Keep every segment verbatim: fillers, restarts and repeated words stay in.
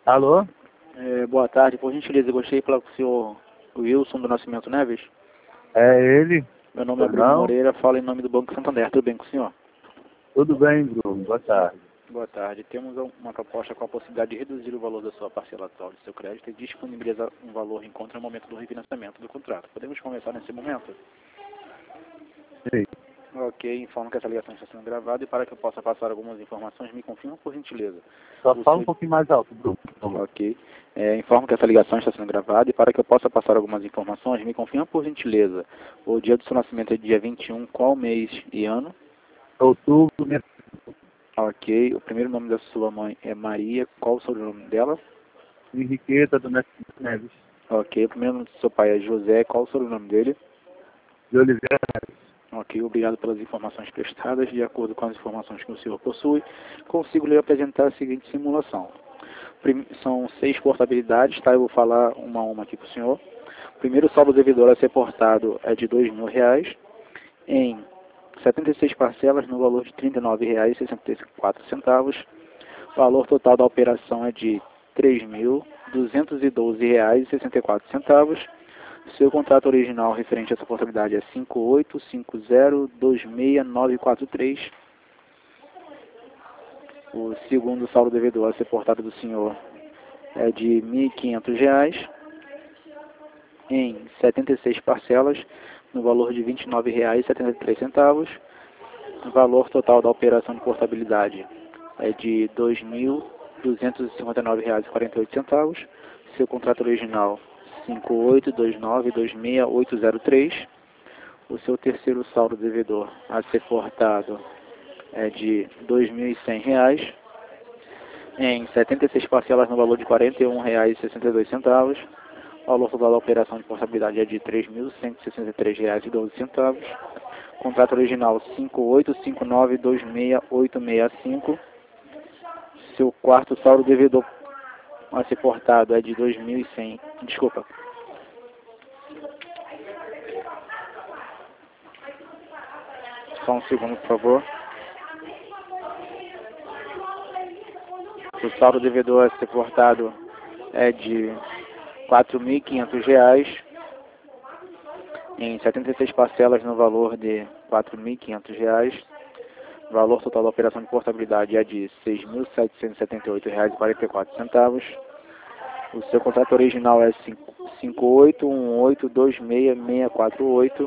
Alô? É, boa tarde, por gentileza, eu gostaria de falar com o senhor Wilson do Nascimento Neves. É ele? Meu nome é Pois Bruno não? Moreira, falo em nome do Banco Santander. Tudo bem com o senhor? Tudo bem, Bruno? Boa tarde. Boa tarde. Temos uma proposta com a possibilidade de reduzir o valor da sua parcela atual de seu crédito e disponibilizar um valor em conta no momento do refinanciamento do contrato. Podemos começar nesse momento? Sim. Ok, informo que essa ligação está sendo gravada e para que eu possa passar algumas informações, me confirma por gentileza. Só O fala seu... um pouquinho mais alto, Bruno, por favor. Ok. É, informo que essa ligação está sendo gravada e para que eu possa passar algumas informações, me confirma por gentileza. O dia do seu nascimento é dia vinte e um, qual mês e ano? Outubro, né? Ok. O primeiro nome da sua mãe é Maria, qual o sobrenome dela? Henriqueta do Nascimento Neves. Ok. O primeiro nome do seu pai é José, qual o sobrenome dele? De Oliveira Neves. Ok. Obrigado pelas informações prestadas. De acordo com as informações que o senhor possui, consigo lhe apresentar a seguinte simulação. Prim- São seis portabilidades, tá? Eu vou falar uma a uma aqui para o senhor. O primeiro saldo devedor a ser portado é de dois mil reais em setenta e seis parcelas no valor de trinta e nove reais e sessenta e quatro centavos. O valor total da operação é de três mil duzentos e doze reais e sessenta e quatro centavos. Seu contrato original referente a essa portabilidade é cinco oito cinco zero dois seis nove quatro três. O segundo saldo devedor a ser portado do senhor é de mil e quinhentos reais em setenta e seis parcelas no valor de vinte e nove reais e setenta e três centavos. O valor total da operação de portabilidade é de dois mil duzentos e cinquenta e nove reais e quarenta e oito centavos. Seu contrato original cinco oito dois nove dois seis oito zero três. O seu terceiro saldo devedor a ser portado é de dois mil e cem reais em setenta e seis parcelas no valor de quarenta e um reais e sessenta e dois centavos. O valor total da operação de portabilidade é de três mil cento e sessenta e três reais e doze centavos. Contrato original cinco oito cinco nove dois seis oito seis cinco. Seu quarto saldo devedor a ser portado é de dois mil e cem. Desculpa. Só um segundo, por favor. O saldo devedor a ser portado é de quatro mil e quinhentos reais em setenta e seis parcelas no valor de quatro mil e quinhentos reais. O valor total da operação de portabilidade é de seis mil setecentos e setenta e oito reais e quarenta e quatro centavos. O seu contrato original é cinco oito um oito dois seis seis quatro oito.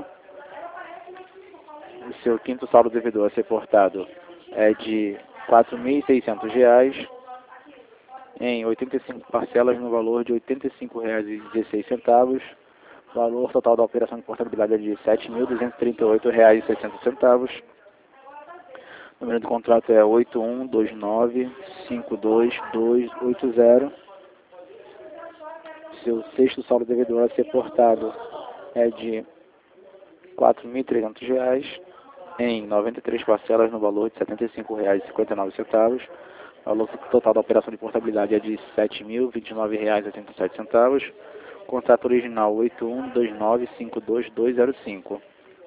O seu quinto saldo devedor a ser portado é de quatro mil e seiscentos reais em oitenta e cinco parcelas no valor de oitenta e cinco reais e dezesseis centavos. O valor total da operação de portabilidade é de sete mil duzentos e trinta e oito reais e sessenta centavos. O número do contrato é oito um dois nove cinco dois dois oito zero. Seu sexto saldo devedor a ser portado é de quatro mil e trezentos reais em noventa e três parcelas no valor de setenta e cinco reais e cinquenta e nove centavos. O valor total da operação de portabilidade é de sete mil vinte e nove reais e oitenta e sete centavos. Contrato original oito um dois nove cinco dois dois zero cinco.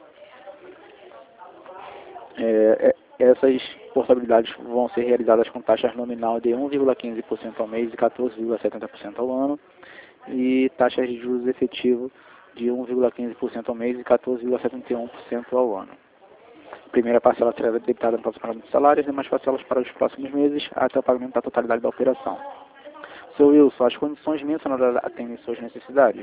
É, é, essas portabilidades vão ser realizadas com taxas nominal de um vírgula quinze por cento ao mês e quatorze vírgula setenta por cento ao ano, e taxas de juros efetivo de um vírgula quinze por cento ao mês e quatorze vírgula setenta e um por cento ao ano. A primeira parcela será debitada no próximo pagamento de salários, demais parcelas para os próximos meses, até o pagamento da totalidade da operação. Seu Wilson, as condições mencionadas atendem suas necessidades?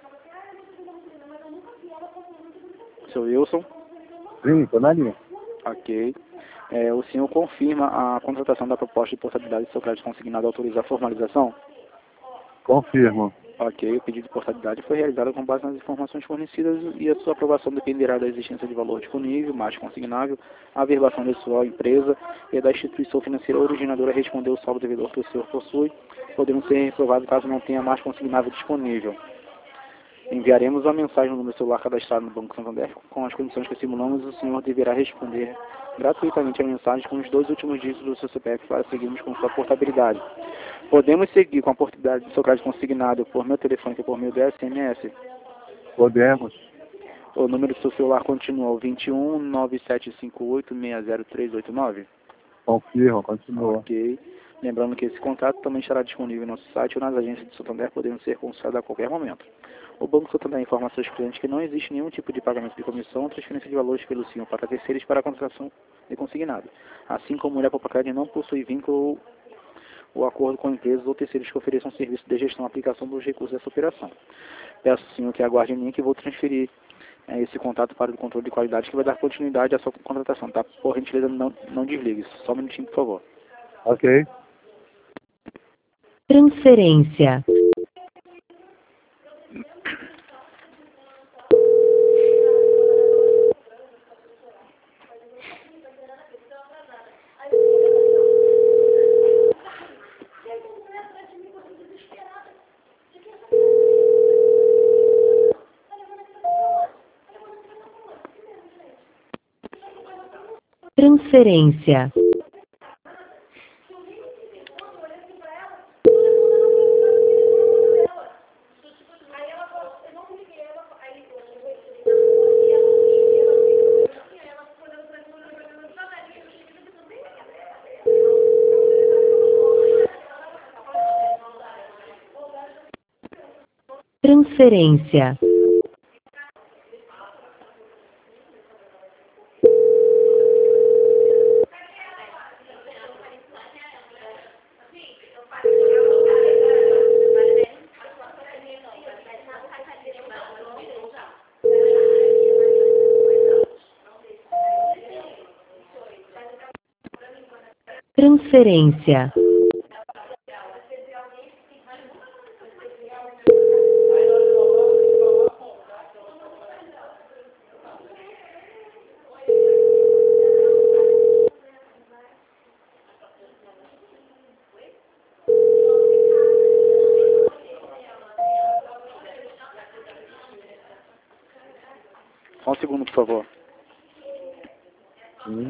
Seu Wilson? Sim, estou na linha. Ok. É, o senhor confirma a contratação da proposta de portabilidade do seu crédito consignado autoriza a formalização? Confirmo. Ok, o pedido de portabilidade foi realizado com base nas informações fornecidas e a sua aprovação dependerá da existência de valor disponível, mais consignável, a averbação da sua empresa e da instituição financeira originadora responder o saldo devedor que o senhor possui, podendo ser reprovado caso não tenha mais consignável disponível. Enviaremos uma mensagem no número celular cadastrado no Banco Santander com as condições que simulamos e o senhor deverá responder gratuitamente a mensagem com os dois últimos dígitos do seu C P F para seguirmos com sua portabilidade. Podemos seguir com a portabilidade do seu crédito consignado por meu telefone e por meio do S M S? Podemos. O número do seu celular continua o vinte e um nove sete cinco oito seis zero três oito nove? Confirmo, continua. Ok. Lembrando que esse contrato também estará disponível em nosso site ou nas agências de Santander, podendo ser consultado a qualquer momento. O Banco Santander informa a seus clientes que não existe nenhum tipo de pagamento de comissão ou transferência de valores pelo senhor para terceiros para a contratação de consignado. Assim como o Mulher Popacred não possui vínculo ou acordo com empresas ou terceiros que ofereçam serviço de gestão e aplicação dos recursos dessa operação. Peço, senhor, que aguarde em mim que vou transferir é, esse contato para o controle de qualidade que vai dar continuidade à sua contratação, tá? Por gentileza, não, não desligue. Só um minutinho, por favor. Ok. Transferência. Transferência. Transferência. Transferência. Só um segundo, por favor. Sim.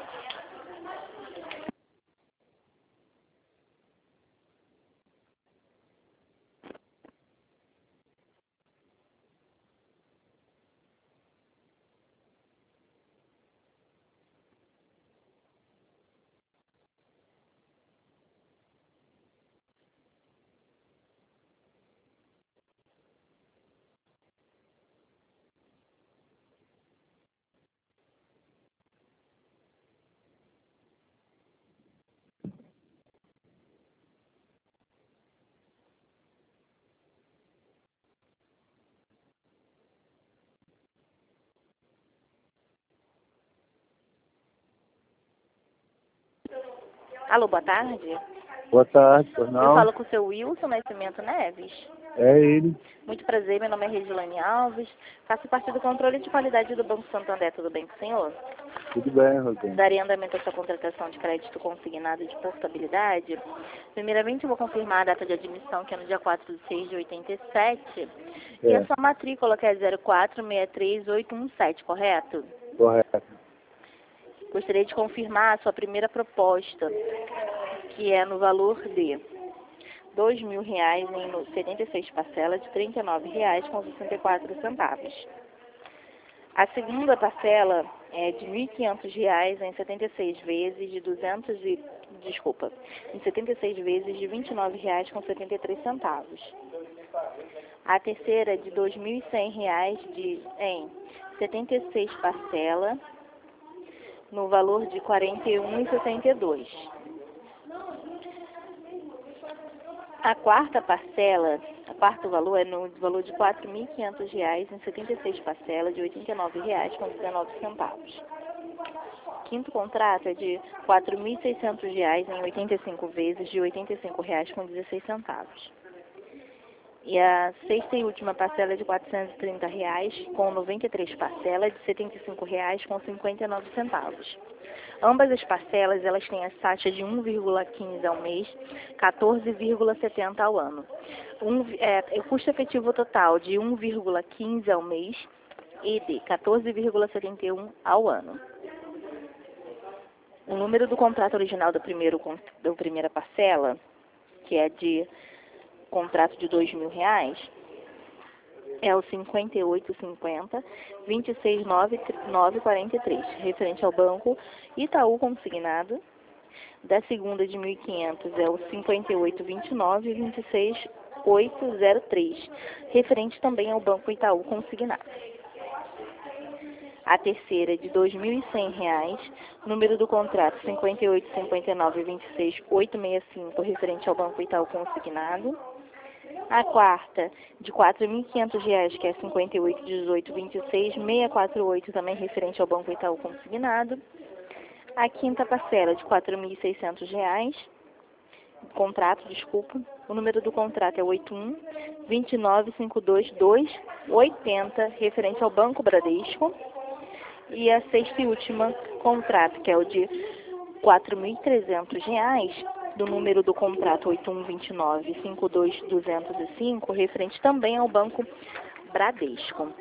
Alô, boa tarde. Boa tarde, pois Eu não? falo com o seu Wilson Nascimento Neves. É ele. Muito prazer, meu nome é Regilane Alves. Faço parte do controle de qualidade do Banco Santander. Tudo bem com o senhor? Tudo bem, Rosane. Daria andamento à sua contratação de crédito consignado de portabilidade. Primeiramente, eu vou confirmar a data de admissão, que é no dia quatro de seis de oitenta e sete. E a É, sua matrícula, que é zero quatro seis três oito um sete, correto? correto. Gostaria de confirmar a sua primeira proposta, que é no valor de dois mil reais em setenta e seis parcelas de trinta e nove reais com sessenta e quatro centavos. A segunda parcela é de mil e quinhentos reais em setenta e seis vezes de duzentos e desculpa, em setenta e seis vezes de vinte e nove reais com setenta e três centavos. A terceira é de dois mil e cem reais de em setenta e seis parcelas no valor de quarenta e um reais e sessenta e dois centavos. A quarta parcela, o quarto valor é no valor de quatro mil e quinhentos reais em setenta e seis parcelas de oitenta e nove reais com dezenove centavos. Quinto contrato é de quatro mil e seiscentos reais em oitenta e cinco vezes de oitenta e cinco reais com dezesseis centavos. E a sexta e última parcela é de quatrocentos e trinta reais com noventa e três parcelas de setenta e cinco reais com cinquenta e nove centavos. Ambas as parcelas, elas têm as taxas de um vírgula quinze ao mês, quatorze vírgula setenta ao ano. Um, é, o custo efetivo total de um vírgula quinze ao mês e de quatorze vírgula setenta e um ao ano. O número do contrato original do primeiro, da primeira parcela, que é de contrato de dois mil reais, é o cinquenta e oito cinquenta, vinte e seis nove, nove quarenta e três, referente ao banco Itaú Consignado, da segunda de mil e quinhentos é o cinquenta e oito, vinte e nove, vinte e seis, oito zero três, referente também ao Banco Itaú consignado. A terceira de dois mil e cem reais, número do contrato cinquenta e oito, cinquenta e nove, vinte e seis, oitocentos e sessenta e cinco, referente ao Banco Itaú consignado. A quarta de quatro mil e quinhentos reais, que é cinquenta e oito, dezoito, vinte e seis, seiscentos e quarenta e oito, também referente ao Banco Itaú consignado. A quinta parcela de quatro mil e seiscentos reais, contrato, desculpa, o número do contrato é oitenta e um, vinte e nove, cinquenta e dois, dois, oitenta, referente ao Banco Bradesco. E a sexta e última contrato, que é o de quatro mil e trezentos reais, do número do contrato oitenta e um, vinte e nove, cinquenta e dois, duzentos e cinco, referente também ao Banco Bradesco.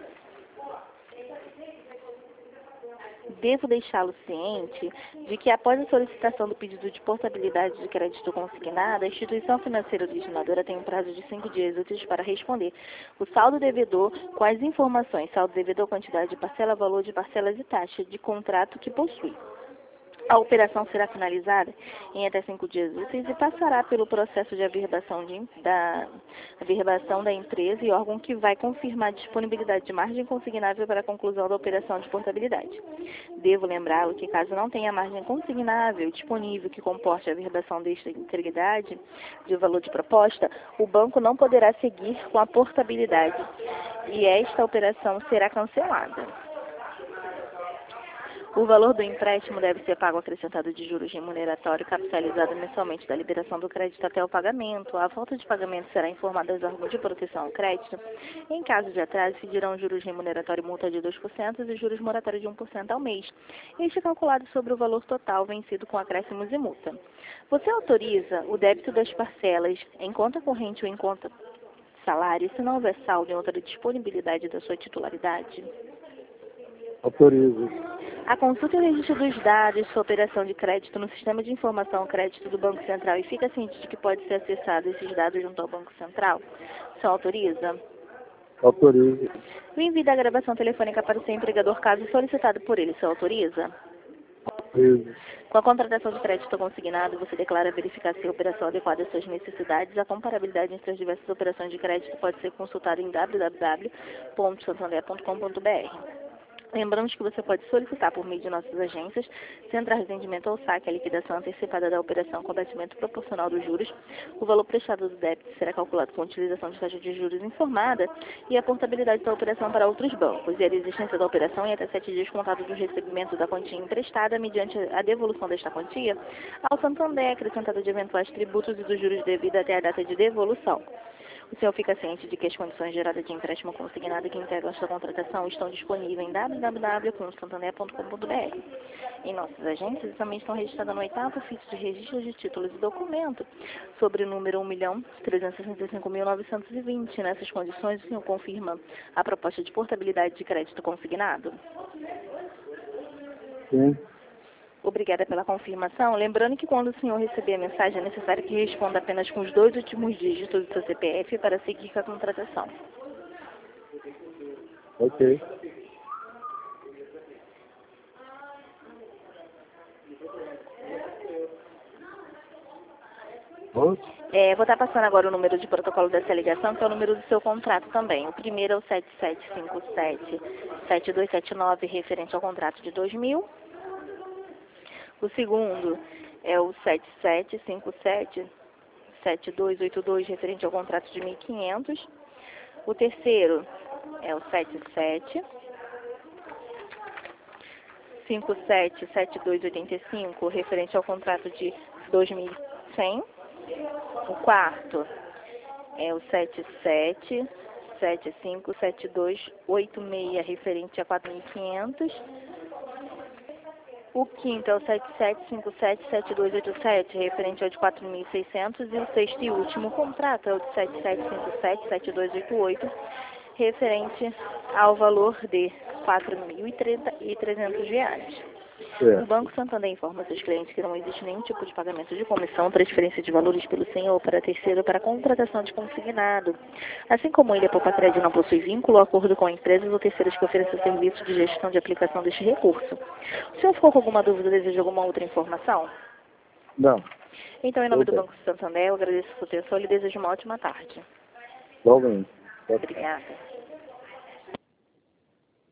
Devo deixá-lo ciente de que, após a solicitação do pedido de portabilidade de crédito consignado, a instituição financeira originadora tem um prazo de cinco dias úteis para responder o saldo devedor com as informações: saldo devedor, quantidade de parcela, valor de parcelas e taxa de contrato que possui. A operação será finalizada em até cinco dias úteis e passará pelo processo de averbação, de, da, averbação da empresa e órgão que vai confirmar a disponibilidade de margem consignável para a conclusão da operação de portabilidade. Devo lembrá-lo que, caso não tenha margem consignável disponível que comporte a averbação desta integridade de valor de proposta, o banco não poderá seguir com a portabilidade e esta operação será cancelada. O valor do empréstimo deve ser pago acrescentado de juros remuneratório capitalizado mensalmente da liberação do crédito até o pagamento. A falta de pagamento será informada aos órgãos de proteção ao crédito. Em caso de atraso, se dirão juros remuneratório e multa de dois por cento e juros moratório de um por cento ao mês. Este é calculado sobre o valor total vencido com acréscimos e multa. Você autoriza o débito das parcelas em conta corrente ou em conta salário, se não houver saldo em outra disponibilidade da sua titularidade? Autorizo. A consulta e o registro dos dados de sua operação de crédito no Sistema de Informação Crédito do Banco Central e fica ciente de que pode ser acessado esses dados junto ao Banco Central? O senhor autoriza? Autorizo. O envio da gravação telefônica para o seu empregador, caso solicitado por ele, o senhor autoriza? Autorizo. Com a contratação de crédito consignado, você declara verificar se a operação é adequada às suas necessidades. A comparabilidade entre as diversas operações de crédito pode ser consultada em w w w ponto santander ponto com ponto b r. Lembramos que você pode solicitar por meio de nossas agências, centrais de rendimento ou saque, a liquidação antecipada da operação com abatimento proporcional dos juros. O valor prestado do débito será calculado com a utilização de taxa de juros informada e a portabilidade da operação para outros bancos. E a existência da operação em até sete dias contados do recebimento da quantia emprestada, mediante a devolução desta quantia ao Santander, acrescentado de eventuais tributos e dos juros devidos até a data de devolução. O senhor fica ciente de que as condições geradas de empréstimo consignado que integram esta contratação estão disponíveis em w w w ponto santander ponto com ponto b r. Em nossas agências também estão registradas no oitavo ofício de registro de títulos e documentos sobre o número um milhão trezentos e sessenta e cinco mil novecentos e vinte. Nessas condições, o senhor confirma a proposta de portabilidade de crédito consignado? Sim. Obrigada pela confirmação. Lembrando que quando o senhor receber a mensagem, é necessário que responda apenas com os dois últimos dígitos do seu C P F para seguir com a contratação. Ok. Oi? É, vou estar passando agora o número de protocolo dessa ligação, que é o número do seu contrato também. O primeiro é o sete sete cinco sete, sete dois sete nove, referente ao contrato de dois mil. O segundo é o sete sete cinco sete, sete dois oito dois, referente ao contrato de mil e quinhentos. O terceiro é o sete sete cinco sete, sete dois oito cinco, referente ao contrato de dois mil e cem. O quarto é o sete sete sete cinco sete dois oito seis, referente a quatro mil e quinhentos. O quinto é o sete sete cinco sete, sete dois oito sete, referente ao de quatro mil e seiscentos. E o sexto e último contrato é o de sete sete cinco sete, sete dois oito oito, referente ao valor de quatro mil e trezentos reais. É. O Banco Santander informa seus clientes que não existe nenhum tipo de pagamento de comissão, transferência de valores pelo senhor para terceiro para contratação de consignado. Assim como ele, a Poupa-Crédito não possui vínculo ou acordo com empresas ou terceiros que ofereçam serviços de gestão de aplicação deste recurso. O senhor ficou com alguma dúvida ou deseja alguma outra informação? Não. Então, em nome do Tudo bem. Banco Santander, eu agradeço a sua atenção e lhe desejo uma ótima tarde. Igualmente. Obrigada.